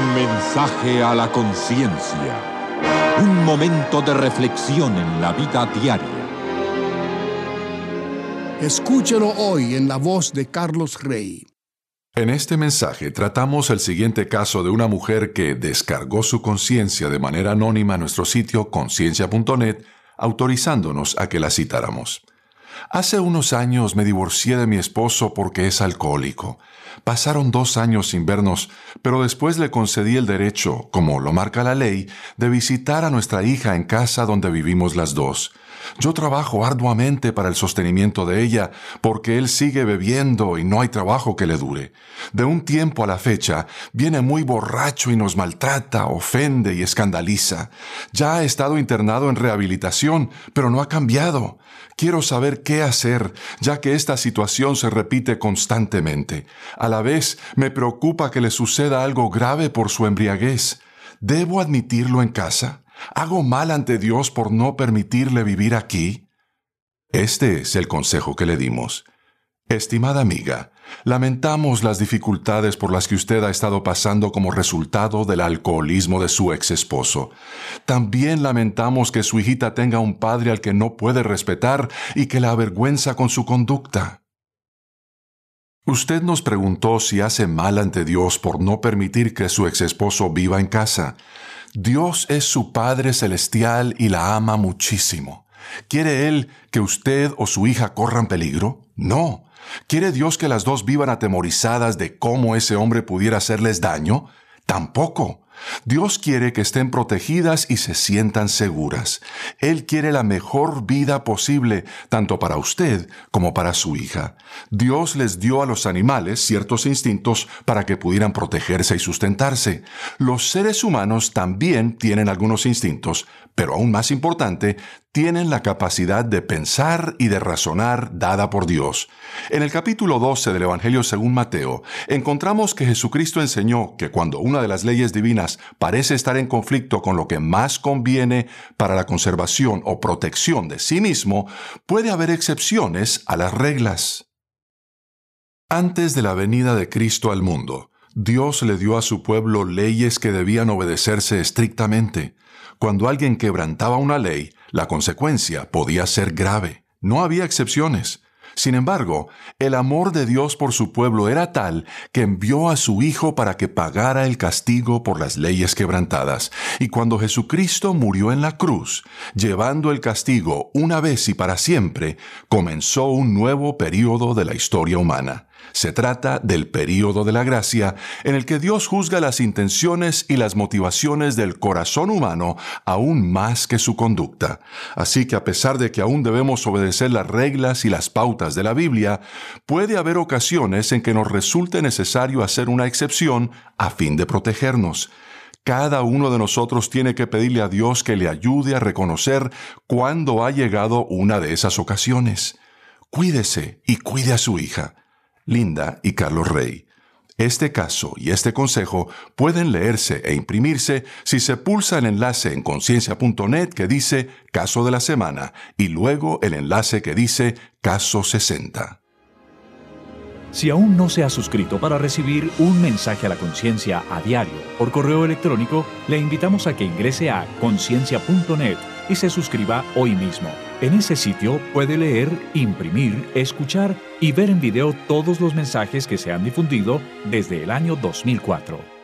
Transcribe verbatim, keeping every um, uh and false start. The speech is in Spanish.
Mensaje a la conciencia. Un momento de reflexión en la vida diaria. Escúchelo hoy en la voz de Carlos Rey. En este mensaje tratamos el siguiente caso de una mujer que descargó su conciencia de manera anónima a nuestro sitio conciencia punto net, autorizándonos a que la citáramos. Hace unos años me divorcié de mi esposo porque es alcohólico. Pasaron dos años sin vernos, pero después le concedí el derecho, como lo marca la ley, de visitar a nuestra hija en casa donde vivimos las dos. Yo trabajo arduamente para el sostenimiento de ella, porque él sigue bebiendo y no hay trabajo que le dure. De un tiempo a la fecha, viene muy borracho y nos maltrata, ofende y escandaliza. Ya ha estado internado en rehabilitación, pero no ha cambiado. Quiero saber qué hacer, ya que esta situación se repite constantemente. A la vez, me preocupa que le suceda algo grave por su embriaguez. ¿Debo admitirlo en casa? ¿Hago mal ante Dios por no permitirle vivir aquí? Este es el consejo que le dimos. Estimada amiga, lamentamos las dificultades por las que usted ha estado pasando como resultado del alcoholismo de su ex esposo. También lamentamos que su hijita tenga un padre al que no puede respetar y que la avergüenza con su conducta. Usted nos preguntó si hace mal ante Dios por no permitir que su ex esposo viva en casa. Dios es su Padre Celestial y la ama muchísimo. ¿Quiere Él que usted o su hija corran peligro? No. ¿Quiere Dios que las dos vivan atemorizadas de cómo ese hombre pudiera hacerles daño? Tampoco. Dios quiere que estén protegidas y se sientan seguras. Él quiere la mejor vida posible, tanto para usted como para su hija. Dios les dio a los animales ciertos instintos para que pudieran protegerse y sustentarse. Los seres humanos también tienen algunos instintos, pero aún más importante, tienen la capacidad de pensar y de razonar dada por Dios. En el capítulo doce del Evangelio según Mateo, encontramos que Jesucristo enseñó que cuando una de las leyes divinas parece estar en conflicto con lo que más conviene para la conservación o protección de sí mismo, puede haber excepciones a las reglas. Antes de la venida de Cristo al mundo, Dios le dio a su pueblo leyes que debían obedecerse estrictamente. Cuando alguien quebrantaba una ley, la consecuencia podía ser grave. No había excepciones. Sin embargo, el amor de Dios por su pueblo era tal que envió a su Hijo para que pagara el castigo por las leyes quebrantadas. Y cuando Jesucristo murió en la cruz, llevando el castigo una vez y para siempre, comenzó un nuevo período de la historia humana. Se trata del período de la gracia, en el que Dios juzga las intenciones y las motivaciones del corazón humano aún más que su conducta. Así que a pesar de que aún debemos obedecer las reglas y las pautas de la Biblia, puede haber ocasiones en que nos resulte necesario hacer una excepción a fin de protegernos. Cada uno de nosotros tiene que pedirle a Dios que le ayude a reconocer cuándo ha llegado una de esas ocasiones. Cuídese y cuide a su hija. Linda y Carlos Rey. Este caso y este consejo pueden leerse e imprimirse si se pulsa el enlace en conciencia punto net que dice Caso de la Semana y luego el enlace que dice Caso sesenta. Si aún no se ha suscrito para recibir un mensaje a la conciencia a diario por correo electrónico, le invitamos a que ingrese a conciencia punto net y se suscriba hoy mismo. En ese sitio puede leer, imprimir, escuchar y ver en video todos los mensajes que se han difundido desde el año dos mil cuatro.